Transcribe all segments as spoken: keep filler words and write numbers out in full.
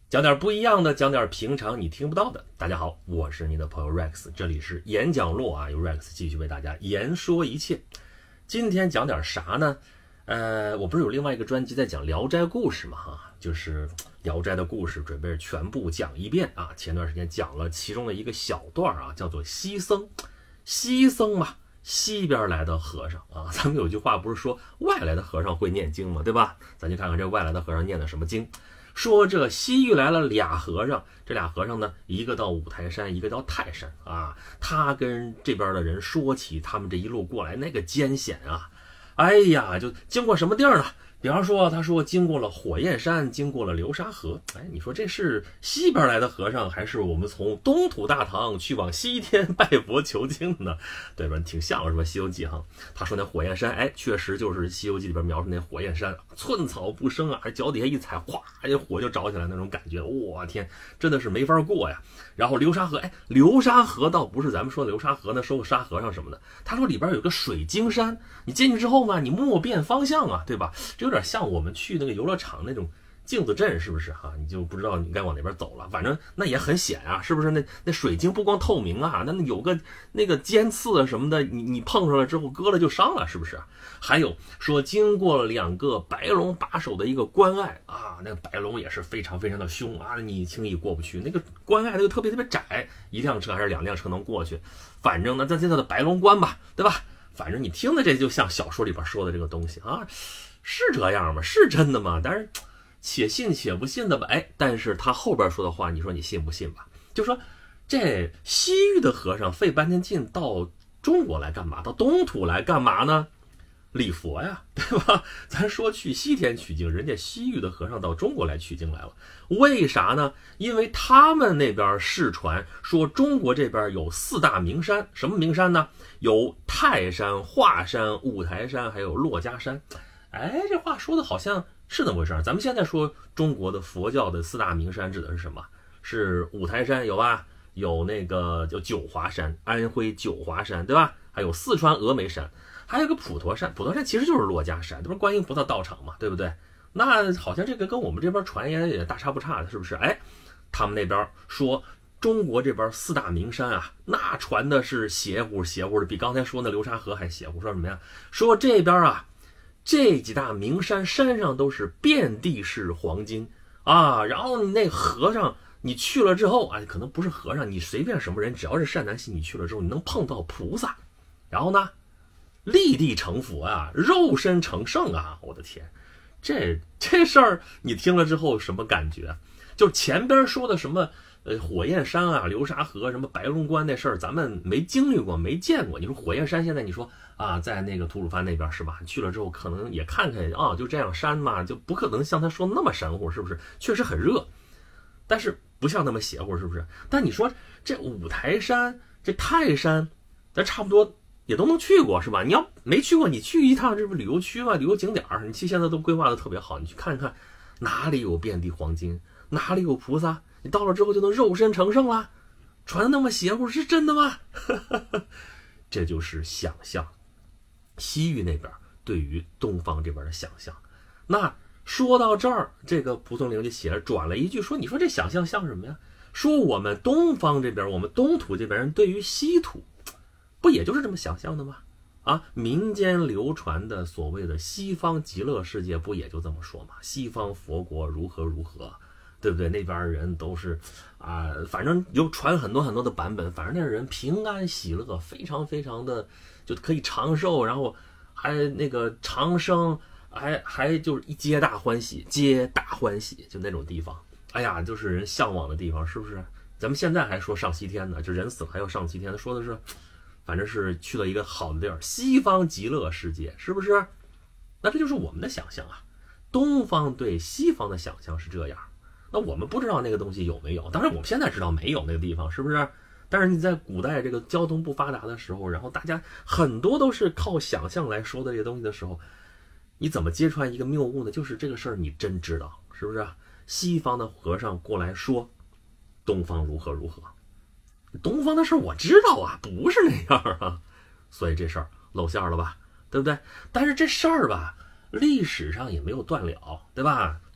讲点不一样的，讲点平常你听不到的。大家好，我是你的朋友 Rex， 这里是演讲录啊，由 Rex 继续为大家言说一切。今天讲点啥呢？呃，我不是有另外一个专辑在讲《聊斋故事》嘛，哈，就是《聊斋》的故事，准备全部讲一遍啊。前段时间讲了其中的一个小段啊，叫做西僧。西僧嘛，西边来的和尚啊，咱们有句话不是说外来的和尚会念经嘛，对吧？咱就看看这外来的和尚念的什么经。说这西域来了俩和尚，这俩和尚呢，一个到五台山，一个到泰山啊。他跟这边的人说起他们这一路过来那个艰险啊，哎呀，就经过什么地儿呢？比方说，他说经过了火焰山，经过了流沙河。哎，你说这是西边来的和尚，还是我们从东土大唐去往西天拜佛求经呢？对吧？挺像了是吧？《西游记》哈，他说那火焰山，哎，确实就是《西游记》里边描述那火焰山，寸草不生啊，脚底下一踩，哗，这火就着起来那种感觉，我天，真的是没法过呀。然后流沙河，哎，流沙河倒不是咱们说的流沙河呢，收个沙和尚什么的。他说里边有个水晶山，你进去之后嘛，你莫辨方向啊，对吧？这有点像我们去那个游乐场那种镜子阵，是不是哈、啊？你就不知道你该往哪边走了，反正那也很险啊，是不是？那那水晶不光透明啊，那有个那个尖刺啊什么的，你你碰上了之后割了就伤了，是不是？还有说经过了两个白龙把守的一个关隘啊，那个白龙也是非常非常的凶啊，你轻易过不去。那个关隘那个特别特别窄，一辆车还是两辆车能过去，反正呢，这叫做白龙关吧，对吧？反正你听的这就像小说里边说的这个东西啊。是这样吗？是真的吗？但是且信且不信的吧。哎，但是他后边说的话，你说你信不信吧？就说这西域的和尚费半天劲到中国来干嘛？到东土来干嘛呢？礼佛呀，对吧？咱说去西天取经，人家西域的和尚到中国来取经来了，为啥呢？因为他们那边世传说中国这边有四大名山，什么名山呢？有泰山、华山、五台山，还有珞珈山。哎，这话说的好像是那么回事。咱们现在说中国的佛教的四大名山指的是什么？是五台山有吧？有那个叫九华山，安徽九华山，对吧？还有四川峨眉山，还有个普陀山。普陀山其实就是珞珈山，这不是观音菩萨道场嘛，对不对？那好像这个跟我们这边传也也大差不差的，是不是？哎，他们那边说中国这边四大名山啊，那传的是邪乎邪乎的，比刚才说那流沙河还邪乎。说什么呀？说这边啊。这几大名山山上都是遍地是黄金啊，然后那和尚你去了之后啊，可能不是和尚，你随便什么人，只要是善男信，你去了之后，你能碰到菩萨，然后呢，立地成佛啊，肉身成圣啊，我的天，这这事儿你听了之后什么感觉？就前边说的什么呃火焰山啊、流沙河、什么白龙关那事儿，咱们没经历过，没见过。你说火焰山现在你说啊，在那个吐鲁番那边是吧？去了之后可能也看看啊，就这样山嘛，就不可能像他说那么神乎，是不是？确实很热，但是不像那么邪乎，是不是？但你说这五台山、这泰山，咱差不多也都能去过是吧？你要没去过，你去一趟这不旅游区嘛，旅游景点儿，你去现在都规划的特别好，你去看看哪里有遍地黄金，哪里有菩萨。你到了之后就能肉身成圣了，传的那么邪乎是真的吗？这就是想象，西域那边对于东方这边的想象。那说到这儿，这个蒲松龄就写了转了一句说，你说这想象像什么呀？说我们东方这边，我们东土这边人对于西土不也就是这么想象的吗？啊，民间流传的所谓的西方极乐世界不也就这么说吗？西方佛国如何如何，对不对？那边人都是啊、呃，反正有传很多很多的版本，反正那人平安喜乐，非常非常的就可以长寿，然后还那个长生，还还就是一皆大欢喜，皆大欢喜，就那种地方，哎呀，就是人向往的地方，是不是？咱们现在还说上西天呢，就人死了还要上西天，说的是反正是去了一个好的地儿，西方极乐世界，是不是？那这就是我们的想象啊，东方对西方的想象是这样。那我们不知道那个东西有没有，当然我们现在知道没有那个地方，是不是？但是你在古代这个交通不发达的时候，然后大家很多都是靠想象来说的这些东西的时候，你怎么揭穿一个谬误呢？就是这个事儿你真知道，是不是？西方的和尚过来说东方如何如何，东方的事儿我知道啊，不是那样啊，所以这事儿露馅了吧，对不对？但是这事儿吧，历史上也没有断了，对吧？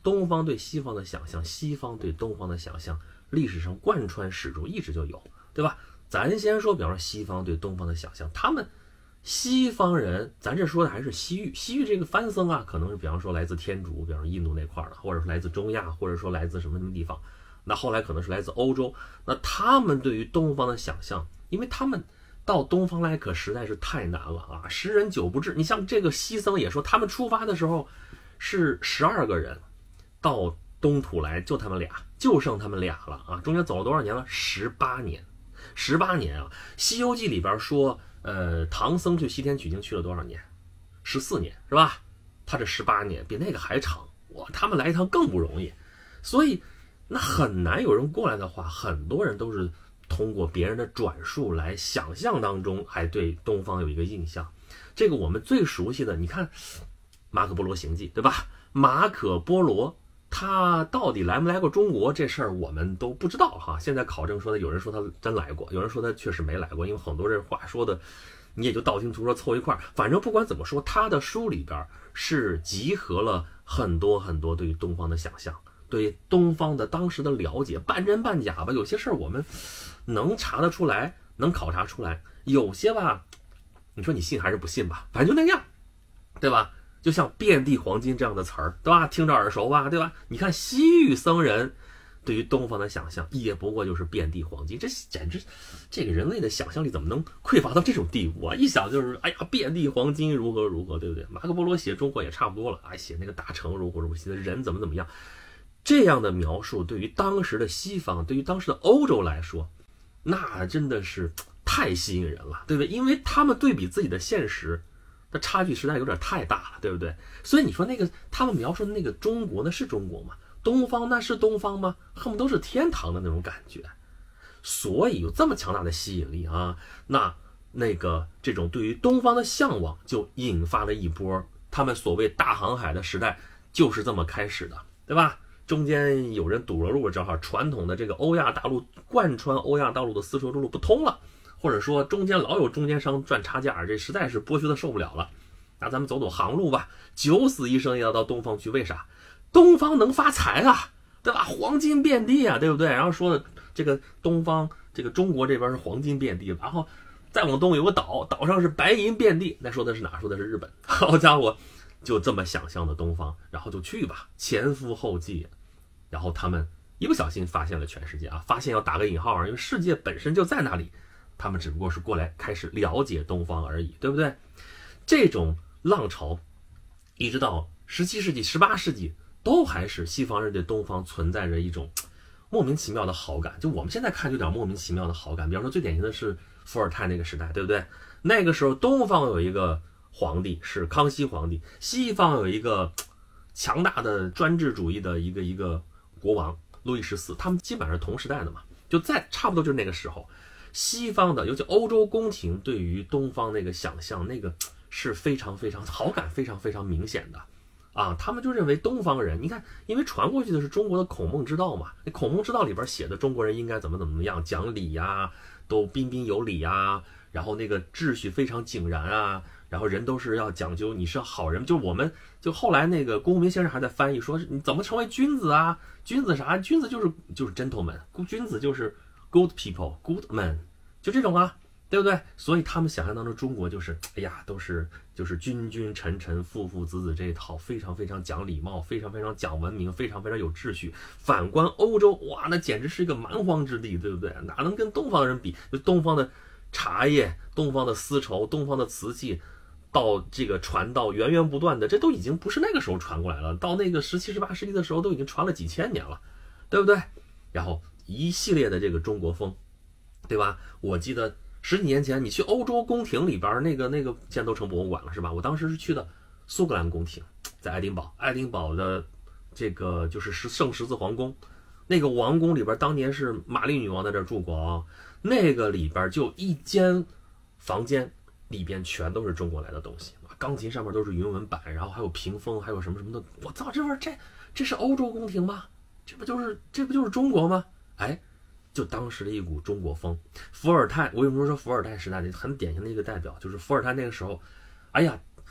东方对西方的想象，西方对东方的想象，历史上贯穿始终，一直就有，对吧？咱先说，比方说西方对东方的想象，他们西方人，咱这说的还是西域，西域这个番僧啊，可能是比方说来自天竺，比方说印度那块的，或者是来自中亚，或者说来自什么什么地方，那后来可能是来自欧洲，那他们对于东方的想象，因为他们到东方来可实在是太难了啊，十人九不至。你像这个西僧也说，他们出发的时候是十二个人，到东土来就他们俩，就剩他们俩了啊，中间走了多少年了？十八年，十八年啊！《西游记》里边说，呃，唐僧去西天取经去了多少年？十四年是吧？他这十八年比那个还长，哇，他们来一趟更不容易，所以那很难有人过来的话，很多人都是通过别人的转述来想象当中，还对东方有一个印象。这个我们最熟悉的，你看《马可波罗行记》，对吧？马可波罗他到底来没来过中国这事儿我们都不知道哈。现在考证说的，有人说他真来过，有人说他确实没来过，因为很多人话说的你也就道听途说凑一块儿。反正不管怎么说，他的书里边是集合了很多很多对于东方的想象，对东方的当时的了解，半真半假吧。有些事儿我们能查得出来，能考察出来，有些吧你说你信还是不信吧，反正就那样，对吧？就像遍地黄金这样的词儿，对吧？听着耳熟吧，对吧？你看西域僧人对于东方的想象，也不过就是遍地黄金，这简直，这个人类的想象力怎么能匮乏到这种地步啊？一想就是，哎呀，遍地黄金如何如何，对不对？马可波罗写中国也差不多了，哎，写那个大城如何如何，写的人怎么怎么样，这样的描述对于当时的西方，对于当时的欧洲来说，那真的是太吸引人了，对不对？因为他们对比自己的现实的差距实在有点太大了，对不对？所以你说那个他们描述的那个中国，那是中国吗？东方那是东方吗？恨不都是天堂的那种感觉。所以有这么强大的吸引力啊，那那个这种对于东方的向往，就引发了一波他们所谓大航海的时代，就是这么开始的，对吧？中间有人堵了路，正好传统的这个欧亚大陆贯穿欧亚大陆的丝绸之路不通了，或者说中间老有中间商赚差价，这实在是剥削的受不了了。那咱们走走航路吧，九死一生也要到东方去，为啥？东方能发财啊，对吧？黄金遍地啊，对不对？然后说的这个东方，这个中国这边是黄金遍地，然后再往东有个岛，岛上是白银遍地。那说的是哪？说的是日本。好家伙，就这么想象的东方，然后就去吧，前赴后继。然后他们一不小心发现了全世界啊，发现要打个引号啊，因为世界本身就在那里，他们只不过是过来开始了解东方而已，对不对？这种浪潮一直到十七世纪、十八世纪，都还是西方人对东方存在着一种莫名其妙的好感。就我们现在看就有点莫名其妙的好感。比方说最典型的是伏尔泰那个时代，对不对？那个时候东方有一个皇帝是康熙皇帝，西方有一个强大的专制主义的一个一个国王路易十四，他们基本上是同时代的嘛，就在差不多就是那个时候，西方的尤其欧洲宫廷对于东方那个想象，那个是非常非常好感非常非常明显的啊。他们就认为东方人，你看，因为传过去的是中国的孔孟之道嘛，那孔孟之道里边写的中国人应该怎么怎么样，讲理呀，都彬彬有礼啊，然后那个秩序非常井然啊，然后人都是要讲究你是好人。就我们就后来那个龚明先生还在翻译说，你怎么成为君子啊？君子啥？君子就是就是 gentleman， 君子就是 good people good men， 就这种啊，对不对？所以他们想象当中中国就是哎呀都是就是君君臣臣父父子子这一套，非常非常讲礼貌，非常非常讲文明，非常非常有秩序。反观欧洲，哇，那简直是一个蛮荒之地，对不对？哪能跟东方人比？就东方的茶叶，东方的丝绸，东方的瓷器，到这个传道源源不断的，这都已经不是那个时候传过来了，到那个十七、十八世纪的时候都已经传了几千年了，对不对？然后一系列的这个中国风，对吧？我记得十几年前你去欧洲宫廷里边，那个那个现在都成博物馆了，是吧？我当时是去的苏格兰宫廷，在爱丁堡，爱丁堡的这个就是圣十字皇宫，那个王宫里边当年是玛丽女王在这住过啊，那个里边就一间房间里边全都是中国来的东西，钢琴上面都是云纹板，然后还有屏风，还有什么什么的。我操，这玩意儿这这是欧洲宫廷吗？这不就是这不就是中国吗？哎，就当时的一股中国风。伏尔泰，我为什么说伏尔泰时代的很典型的一个代表，就是伏尔泰那个时候，哎呀，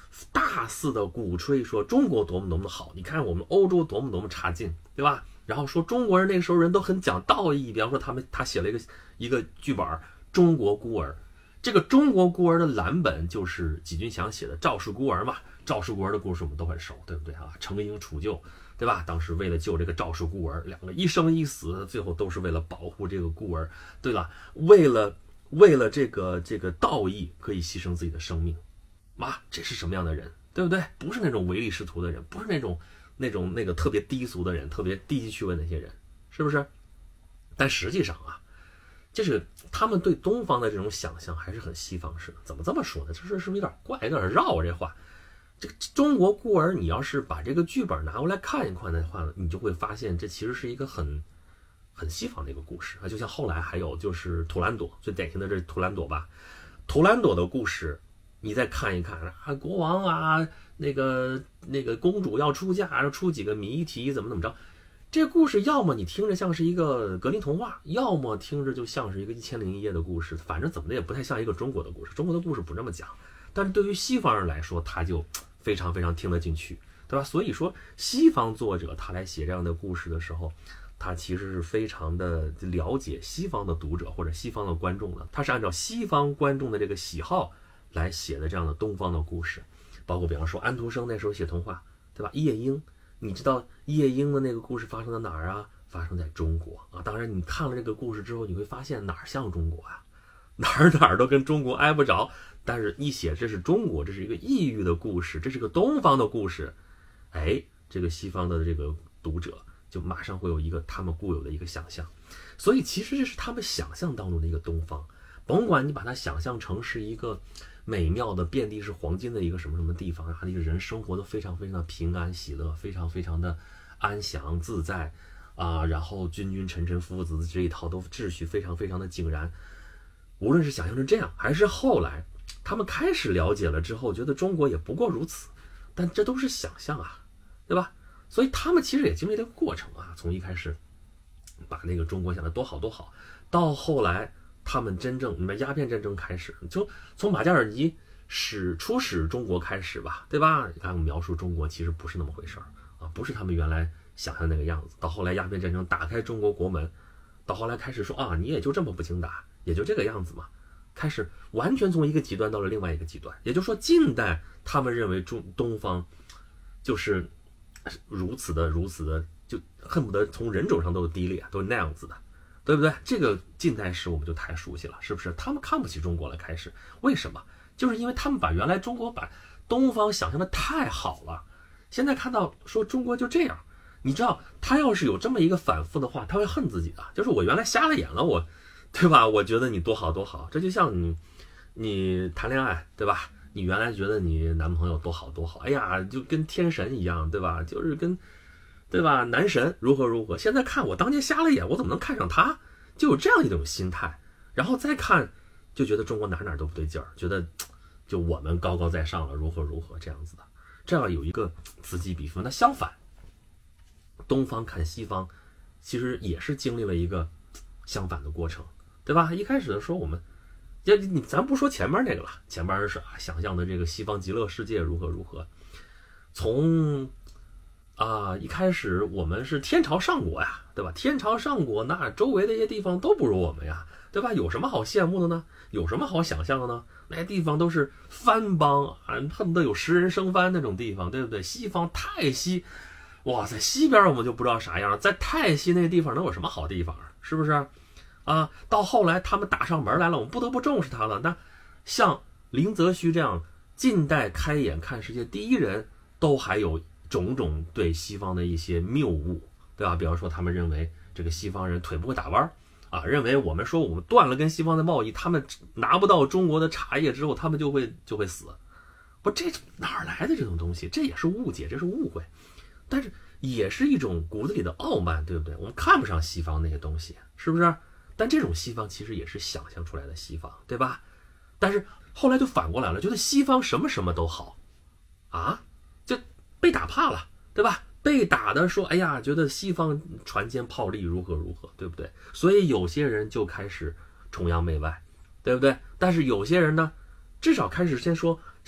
大肆的鼓吹说中国多么多么好，你看我们欧洲多么多么差劲，对吧？然后说中国人那个时候人都很讲道义，比方说他们他写了一个一个剧本《中国孤儿》，这个中国孤儿的蓝本就是纪君祥写的《赵氏孤儿》嘛。赵氏孤儿的故事我们都很熟，对不对啊？程婴杵臼，对吧？当时为了救这个赵氏孤儿，两个一生一死，最后都是为了保护这个孤儿，对了，为了为了这个这个道义可以牺牲自己的生命，妈，这是什么样的人，对不对？不是那种唯利是图的人，不是那种那种那个特别低俗的人，特别低级趣味的那些人，是不是？但实际上啊，就是他们对东方的这种想象还是很西方式的。怎么这么说呢？这是是不是有点怪，有点绕啊这话？这个中国孤儿，你要是把这个剧本拿过来看一看的话，你就会发现这其实是一个很很西方的一个故事啊。就像后来还有就是图兰朵，最典型的这是图兰朵吧。图兰朵的故事，你再看一看啊，国王啊，那个那个公主要出嫁，出几个谜题，怎么怎么着。这个故事要么你听着像是一个格林童话，要么听着就像是一个一千零一夜的故事，反正怎么的也不太像一个中国的故事。中国的故事不这么讲，但是对于西方人来说，他就非常非常听得进去，对吧？所以说西方作者他来写这样的故事的时候，他其实是非常的了解西方的读者或者西方的观众的，他是按照西方观众的这个喜好来写的这样的东方的故事。包括比方说安徒生那时候写童话，对吧？夜莺，你知道夜莺的那个故事发生在哪儿啊？发生在中国啊。当然你看了这个故事之后，你会发现哪儿像中国啊？哪儿哪儿都跟中国挨不着，但是一写这是中国，这是一个异域的故事，这是个东方的故事，哎，这个西方的这个读者就马上会有一个他们固有的一个想象。所以其实这是他们想象当中的一个东方，甭管你把它想象成是一个美妙的遍地是黄金的一个什么什么地方，他那个人生活都非常非常的平安喜乐，非常非常的安详自在啊，然后君君臣臣父子这一套都秩序非常非常的井然。无论是想象成这样，还是后来他们开始了解了之后，觉得中国也不过如此，但这都是想象啊，对吧？所以他们其实也经历了个过程啊，从一开始把那个中国想得多好多好，到后来他们真正你们鸦片战争开始，就从马加尔尼使出使中国开始吧，对吧？你看我们描述中国其实不是那么回事儿啊，不是他们原来想象那个样子。到后来鸦片战争打开中国国门，到后来开始说啊，你也就这么不经打，也就这个样子嘛。开始完全从一个极端到了另外一个极端，也就是说近代他们认为中东方就是如此的如此的，就恨不得从人种上都是低劣，都是那样子的，对不对？这个近代史我们就太熟悉了，是不是？他们看不起中国了，开始为什么？就是因为他们把原来中国把东方想象的太好了，现在看到说中国就这样，你知道他要是有这么一个反复的话，他会恨自己的，就是我原来瞎了眼了，我对吧？我觉得你多好多好，这就像你你谈恋爱，对吧？你原来觉得你男朋友多好多好，哎呀，就跟天神一样，对吧？就是跟对吧？男神如何如何，现在看我当年瞎了眼，我怎么能看上他？就有这样一种心态，然后再看就觉得中国哪哪都不对劲儿，觉得就我们高高在上了，如何如何这样子的，这样有一个此起彼伏。那相反，东方看西方，其实也是经历了一个相反的过程，对吧？一开始的时候我们就你咱不说前面那个了，前面是啊想象的这个西方极乐世界如何如何，从啊一开始我们是天朝上国呀，对吧？天朝上国，那周围的一些地方都不如我们呀，对吧？有什么好羡慕的呢？有什么好想象的呢？那些地方都是藩邦啊，恨不得有十人生藩那种地方，对不对？西方太西，哇塞，西边我们就不知道啥样，在太西那个地方能有什么好地方啊？是不是？啊，到后来他们打上门来了，我们不得不重视他了。那像林则徐这样近代开眼看世界第一人，都还有种种对西方的一些谬误，对吧？比方说他们认为这个西方人腿不会打弯啊，认为我们说我们断了跟西方的贸易，他们拿不到中国的茶叶之后，他们就会就会死。不，这哪来的这种东西？这也是误解，这是误会，但是也是一种骨子里的傲慢，对不对？我们看不上西方那些东西，是不是？但这种西方其实也是想象出来的西方，对吧？但是后来就反过来了，觉得西方什么什么都好啊，就被打怕了，对吧？被打的说，哎呀，觉得西方船坚炮利如何如何，对不对？所以有些人就开始崇洋媚外，对不对？但是有些人呢，至少开始先说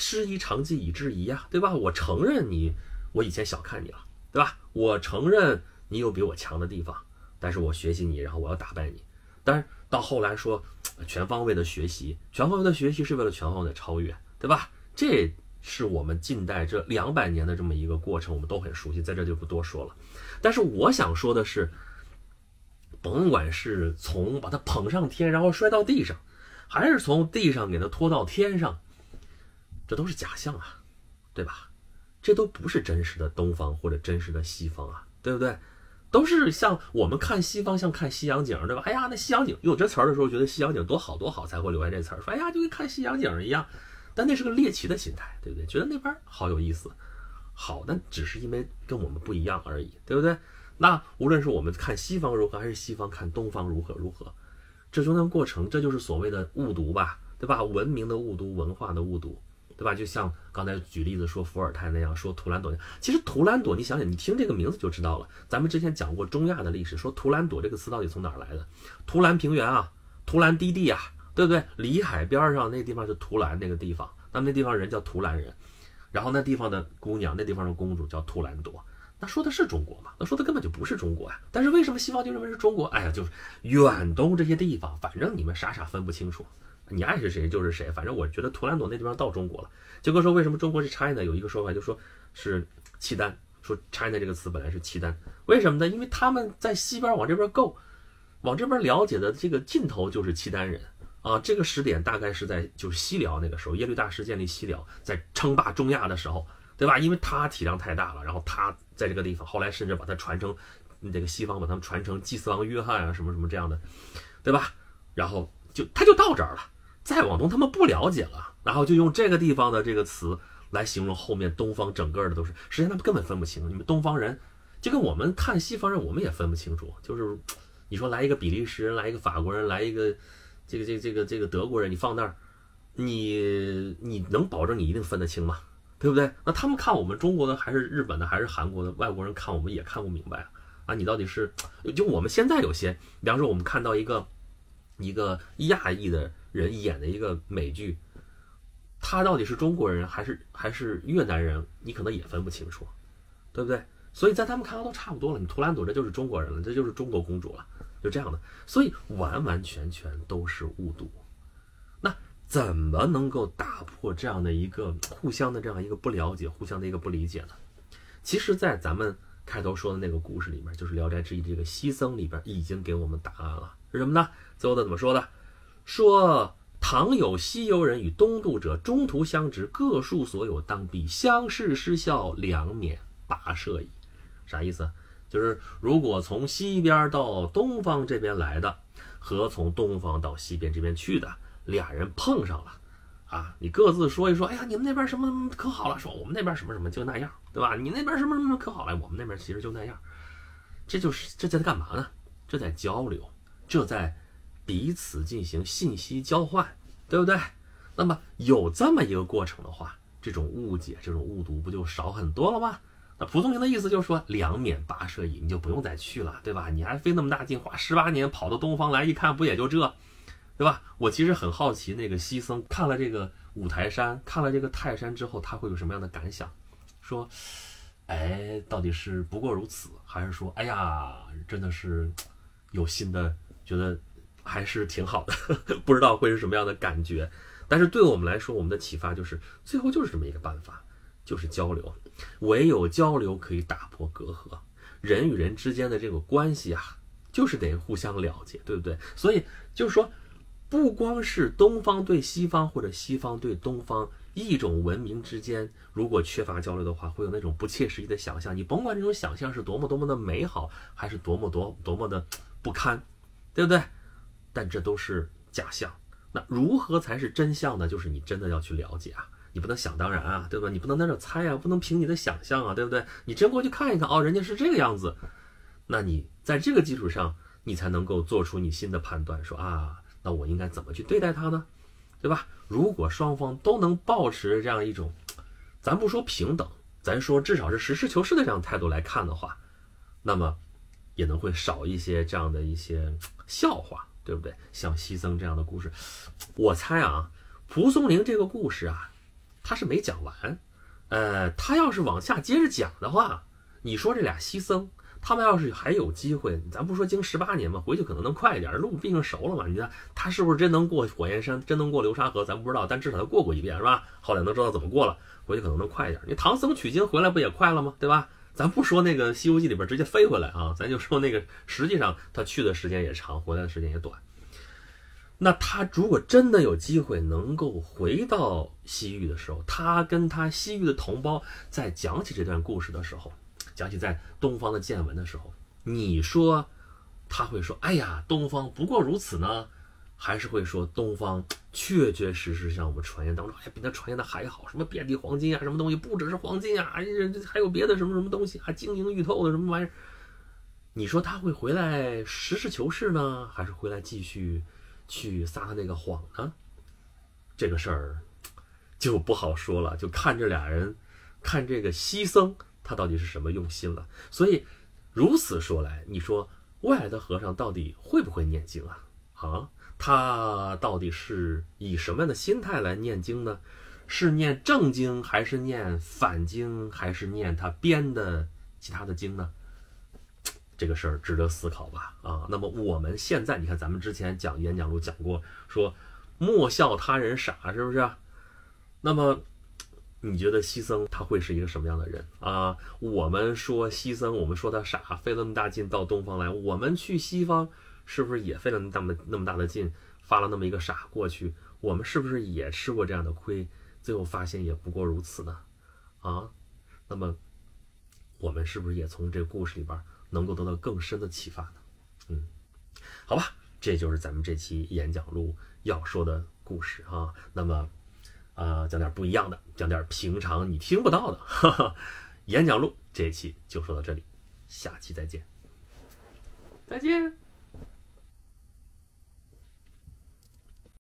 师夷长技以制夷呀，对吧？我承认你，我以前小看你了，对吧？我承认你有比我强的地方，但是我学习你，然后我要打败你。但是到后来说全方位的学习，全方位的学习是为了全方位的超越，对吧？这是我们近代这两百年的这么一个过程，我们都很熟悉，在这就不多说了。但是我想说的是，甭管是从把它捧上天然后摔到地上，还是从地上给它拖到天上，这都是假象啊，对吧？这都不是真实的东方或者真实的西方啊，对不对？都是像我们看西方像看西洋景，对吧？哎呀，那西洋景有这词儿的时候，觉得西洋景多好多好，才会留下这词儿，说哎呀就跟看西洋景一样。但那是个猎奇的心态，对不对？觉得那边好有意思，好，但只是因为跟我们不一样而已，对不对？那无论是我们看西方如何，还是西方看东方如何如何，这中间过程，这就是所谓的误读吧，对吧？文明的误读，文化的误读，对吧？就像刚才举例子说伏尔泰那样，说图兰朵，其实图兰朵，你想想，你听这个名字就知道了。咱们之前讲过中亚的历史，说图兰朵这个词到底从哪儿来的？图兰平原啊，图兰低地啊，对不对？里海边上那个地方是图兰那个地方，那那地方人叫图兰人，然后那地方的姑娘，那地方的公主叫图兰朵。那说的是中国吗？那说的根本就不是中国呀。但是为什么西方就认为是中国？哎呀，就是远东这些地方，反正你们傻傻分不清楚，你爱是谁就是谁。反正我觉得图兰朵那地方到中国了。结果说为什么中国是 China？ 有一个说法就说是契丹，说 China 这个词本来是契丹，为什么呢？因为他们在西边往这边够，往这边了解的这个尽头就是契丹人啊。这个时点大概是在就是西辽那个时候，耶律大石建立西辽，在称霸中亚的时候，对吧？因为他体量太大了，然后他在这个地方，后来甚至把它传承，这个西方把他们传承祭祀王约翰啊，什么什么这样的，对吧？然后就他就到这儿了，再往东他们不了解了，然后就用这个地方的这个词来形容后面东方整个的都是，实际上他们根本分不清。你们东方人就跟我们看西方人，我们也分不清楚。就是你说来一个比利时人，来一个法国人，来一个这个这个这个这个德国人，你放那儿，你你能保证你一定分得清吗？对不对？那他们看我们中国的，还是日本的，还是韩国的，外国人看我们也看不明白啊！啊，你到底是就我们现在有些，比方说我们看到一个一个亚裔的人演的一个美剧，他到底是中国人还是还是越南人，你可能也分不清楚，对不对？所以在他们看来都差不多了。你图兰朵这就是中国人了，这就是中国公主了，就这样的。所以完完全全都是误读。那怎么能够打破这样的一个互相的这样一个不了解，互相的一个不理解呢？其实在咱们开头说的那个故事里面，就是《聊斋志异》这个西僧里边已经给我们答案了，是什么呢？最后的怎么说的？说唐有西游人与东渡者，中途相执，各述所有，当必相视失笑，两免跋涉矣。啥意思？就是如果从西边到东方这边来的，和从东方到西边这边去的，俩人碰上了啊，你各自说一说，哎呀，你们那边什么什么可好了，说我们那边什么什么就那样，对吧？你那边什么什么可好了，我们那边其实就那样。这就是这在干嘛呢？这在交流，这在彼此进行信息交换，对不对？那么有这么一个过程的话，这种误解，这种误读不就少很多了吗？那蒲松龄的意思就是说，两免跋涉矣，你就不用再去了，对吧？你还费那么大劲，花十八年跑到东方来，一看不也就这，对吧？我其实很好奇，那个西僧看了这个五台山，看了这个泰山之后，他会有什么样的感想？说，哎，到底是不过如此，还是说，哎呀，真的是有新的，觉得还是挺好的，不知道会是什么样的感觉。但是对我们来说，我们的启发就是，最后就是这么一个办法，就是交流。唯有交流可以打破隔阂，人与人之间的这个关系啊，就是得互相了解，对不对？所以就是说，不光是东方对西方或者西方对东方，一种文明之间如果缺乏交流的话，会有那种不切实际的想象。你甭管这种想象是多么多么的美好，还是多么多多么的不堪，对不对？但这都是假象。那如何才是真相呢？就是你真的要去了解啊，你不能想当然啊，对吧？你不能在这猜啊，不能凭你的想象啊，对不对？你真过去看一看，哦，人家是这个样子，那你在这个基础上，你才能够做出你新的判断，说啊，那我应该怎么去对待他呢？对吧？如果双方都能保持这样一种，咱不说平等，咱说至少是实事求是的这样的态度来看的话，那么也能会少一些这样的一些笑话，对不对？像西僧这样的故事，我猜啊，蒲松龄这个故事啊， 他是没讲完。呃，他要是往下接着讲的话，你说这俩西僧，他们要是还有机会，咱不说经十八年嘛，回去可能能快一点，路毕竟熟了嘛。你看他是不是真能过火焰山，真能过流沙河，咱不知道，但至少他过过一遍是吧？后来能知道怎么过了，回去可能能快一点。你唐僧取经回来不也快了吗？对吧？咱不说那个《西游记》里边直接飞回来啊，咱就说那个实际上他去的时间也长，回来的时间也短。那他如果真的有机会能够回到西域的时候，他跟他西域的同胞在讲起这段故事的时候，讲起在东方的见闻的时候，你说他会说哎呀东方不过如此呢，还是会说东方确确实实像我们传言当中，哎，比他传言的还好，什么遍地黄金啊，什么东西不只是黄金啊，还有别的什么什么东西，还晶莹玉透的什么玩意儿。你说他会回来实事求是呢，还是回来继续去撒他那个谎呢？这个事儿就不好说了，就看这俩人，看这个西僧他到底是什么用心了。所以如此说来，你说外来的和尚到底会不会念经啊？啊，他到底是以什么样的心态来念经呢？是念正经，还是念反经，还是念他编的其他的经呢？这个事儿值得思考吧。啊，那么我们现在你看，咱们之前讲演讲录讲过，说莫笑他人傻，是不是？那么你觉得西僧他会是一个什么样的人啊？我们说西僧，我们说他傻，费了那么大劲到东方来，我们去西方是不是也费了那么那么大的劲，发了那么一个傻过去？我们是不是也吃过这样的亏，最后发现也不过如此呢？啊，那么我们是不是也从这个故事里边能够得到更深的启发呢？嗯，好吧，这就是咱们这期演讲录要说的故事啊。那么呃，讲点不一样的，讲点平常你听不到的。哈哈，演讲录这一期就说到这里，下期再见，再见。